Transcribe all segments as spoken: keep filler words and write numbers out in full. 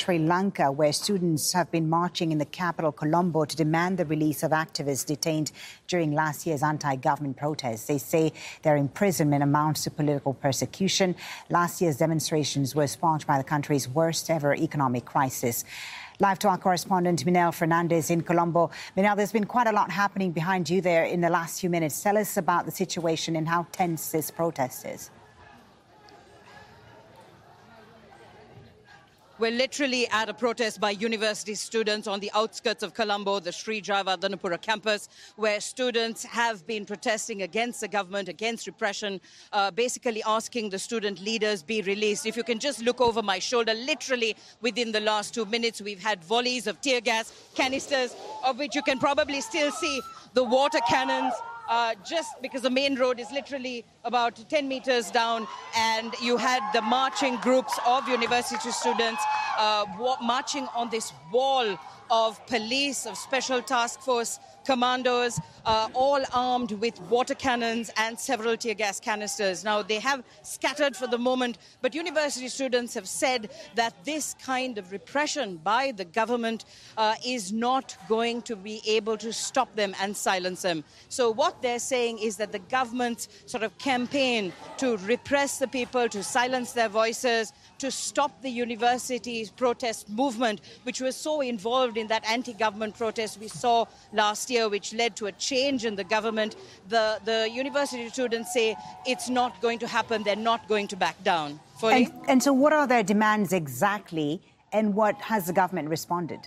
Sri Lanka, where students have been marching in the capital, Colombo, to demand the release of activists detained during last year's anti-government protests. They say their imprisonment amounts to political persecution. Last year's demonstrations were sparked by the country's worst ever economic crisis. Live to our correspondent, Minelle Fernandez in Colombo. Minelle, there's been quite a lot happening behind you there in the last few minutes. Tell us about the situation and how tense this protest is. We're literally at a protest by university students on the outskirts of Colombo, the Sri Jayawardhanapura campus, where students have been protesting against the government, against repression, uh, basically asking the student leaders be released. If you can just look over my shoulder, literally within the last two minutes, we've had volleys of tear gas canisters, of which you can probably still see the water cannons. Uh, just because the main road is literally about ten meters down, and you had the marching groups of university students uh, marching on this wall of police, of special task force commandos, uh, all armed with water cannons and several tear gas canisters. Now, they have scattered for the moment, but university students have said that this kind of repression by the government uh, is not going to be able to stop them and silence them. So what they're saying is that the government's sort of campaign to repress the people, to silence their voices, to stop the university's protest movement, which was so involved in that anti-government protest we saw last year, which led to a change in the government. The, the university students say it's not going to happen. They're not going to back down. And, and so what are their demands exactly, and what has the government responded?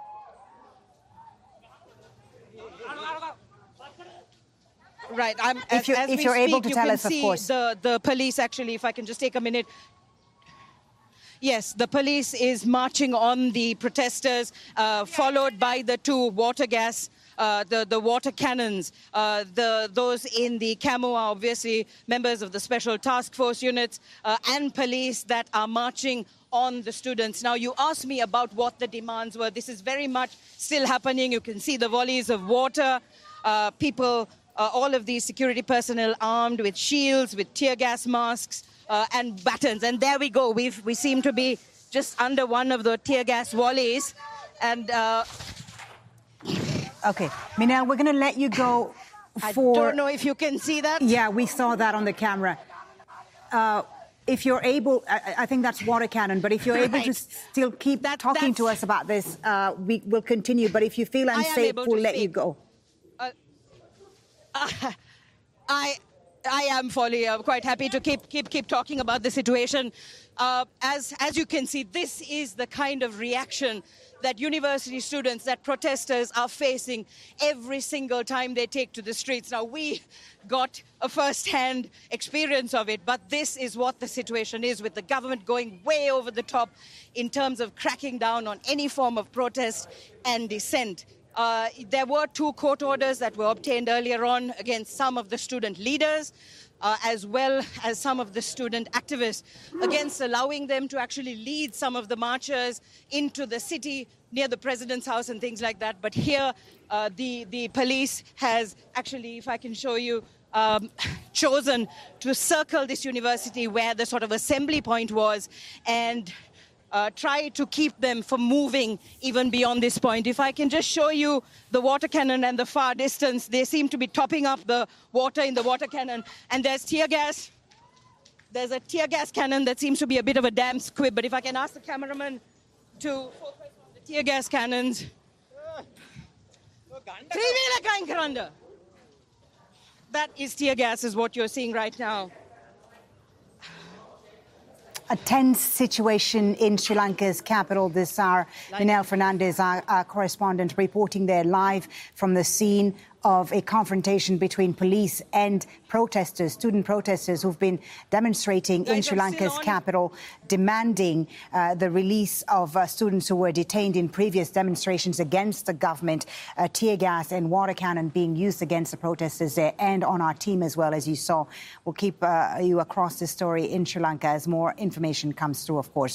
Right. I'm, if as, you're, as if we you're speak, able to you tell can us, of see course. The, the police, actually, if I can just take a minute. Yes, the police is marching on the protesters, uh, followed by the two water gas, uh, the, the water cannons. Uh, the, those in the camo are obviously members of the special task force units uh, and police that are marching on the students. Now, you asked me about what the demands were. This is very much still happening. You can see the volleys of water, uh, people, uh, all of these security personnel armed with shields, with tear gas masks, Uh, and batons. And there we go. We've, we seem to be just under one of the tear gas volleys. And uh... OK. Minelle, we're going to let you go for... I don't know if you can see that. Yeah, we saw that on the camera. Uh, if you're able, I, I think that's water cannon, but if you're able right. to still keep that, talking to us about this, uh, we will continue. But if you feel unsafe, we'll let speak. you go. Uh, uh, I... I am, Folly. I'm quite happy to keep keep keep talking about the situation. Uh, as as you can see, this is the kind of reaction that university students, that protesters are facing every single time they take to the streets. Now, we got a first-hand experience of it, but this is what the situation is, with the government going way over the top in terms of cracking down on any form of protest and dissent. Uh, there were two court orders that were obtained earlier on against some of the student leaders, uh, as well as some of the student activists, against allowing them to actually lead some of the marchers into the city near the president's house and things like that. But here, uh, the, the police has actually, if I can show you, um, chosen to circle this university where the sort of assembly point was, and Uh, try to keep them from moving even beyond this point. If I can just show you the water cannon and the far distance, they seem to be topping up the water in the water cannon. And there's tear gas. There's a tear gas cannon that seems to be a bit of a damn squib. But if I can ask the cameraman to focus on the tear gas cannons. That is tear gas, is what you're seeing right now. A tense situation in Sri Lanka's capital this hour. Minelle Fernandez, our, our correspondent, reporting there live from the scene of a confrontation between police and protesters, student protesters who've been demonstrating in Sri Lanka's capital, demanding uh, the release of uh, students who were detained in previous demonstrations against the government, uh, tear gas and water cannon being used against the protesters there, and on our team as well, as you saw. We'll keep uh, you across this story in Sri Lanka as more information comes through, of course.